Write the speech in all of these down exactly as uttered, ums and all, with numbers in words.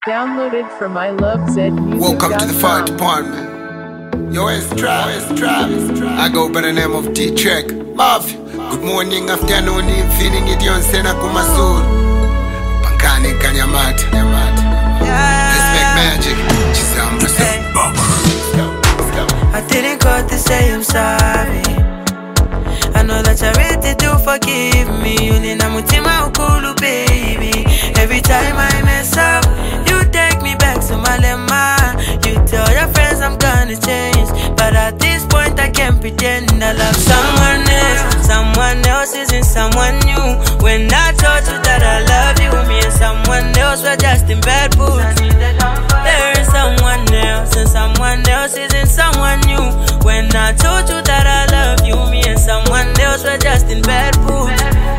Downloaded from I Love Z Music. Welcome to the fire department. Yo, it's Trav, it's Trav. I go by the name of D-Track. Mafia. Good morning, afternoon, evening, idion sena kumasur. Pankani kanyamata. Let's make magic. Chisamba say. I didn't call to say I'm sorry. I know that you're ready to forgive me. You need a mutima ukulu, baby. Every time I mess up, you take me back to my lemma. You tell your friends I'm gonna change, but at this point I can't pretend I love someone else. Someone else isn't someone new. When I told you that I love you, me and someone else were just in bad boots. There is someone else, and someone else isn't someone new. When I told you that I love you, me and someone else were just in bad boots.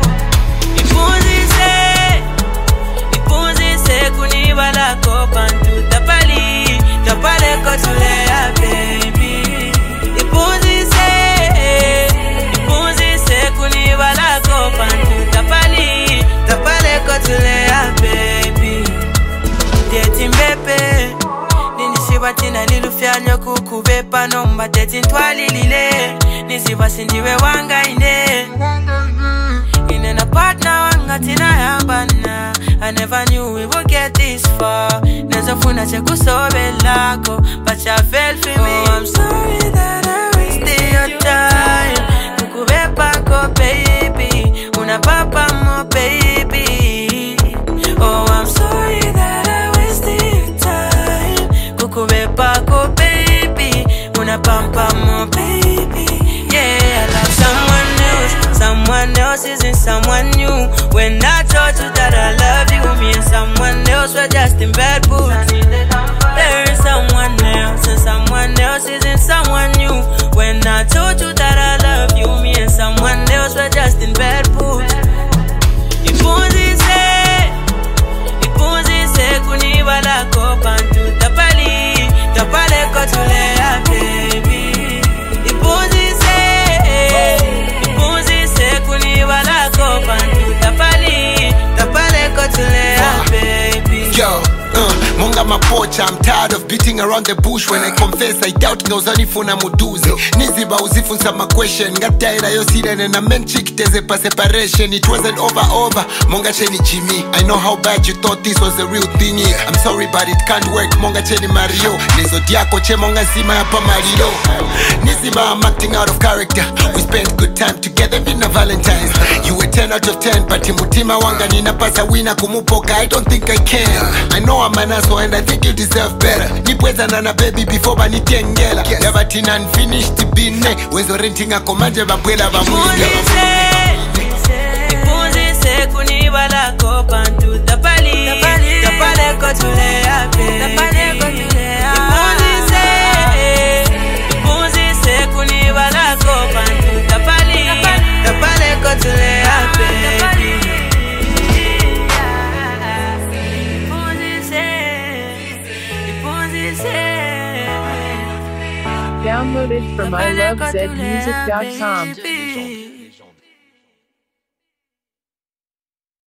Kunibala kopantu tapali tapale kotulea baby. Ipunzi se ipunzi se kunibala kopantu tapali tapale kotulea baby. Deti mbepe ninisiba tina nilufyanyo kukubepa nomba deti ntwali lile nisiba sindiwe wanga ine ine na partner wanga tina yambana. I never knew we would get this far. Nezo funa cheku sobe lako, but you fell for me. Oh, I'm sorry that I wasted your time. Kukubepa ko baby, una papa mo baby. Oh, I'm sorry that I wasted your time. Kukubepa ko baby, una papa mo baby. Yeah, I love someone else. Someone else isn't someone new. When I told you that I love you, me and someone else were just in bad boots. There is someone else, and someone else isn't someone new. When I told you that I love you, me and someone else were just in bad boots. Ipunzi se, ipunzi se kunibala kopantu tapali, tapale kotulea baby. Ipunzi se, ipunzi se kunibala kopantu tapali, tapale kotulea baby. Yo, uh, Munga mapocha, I'm tired of beating around the bush. When I confess, I doubt ngauzani funa muduzi. Niziba uzifunza ma question. Ngataira yo siden and a men chick teze pa separation. It wasn't over over. Munga cheni Jimmy. I know how bad you thought this was the real thing. I'm sorry but it can't work. Munga cheni Mario. Nizo diako che munga sima yapa Marilo. Niziba, I'm acting out of character. We spent good time together in a Valentine's. You were ten out of ten, but imutima wanga nina pasa wina kumupoka. I don't think I can. I know I'm an asshole and I think you deserve better. Nipweza nana baby before banitengela. Never teen unfinished bine. Wezo renting a komanje babwela bamwinga. Ipunzi se kunibala kopantu tapali, tapale kotulea baby. Ipunzi se, ipunzi se kunibala kopantu tapali, tapale kotulea baby. Downloaded from I Love Z Music dot com.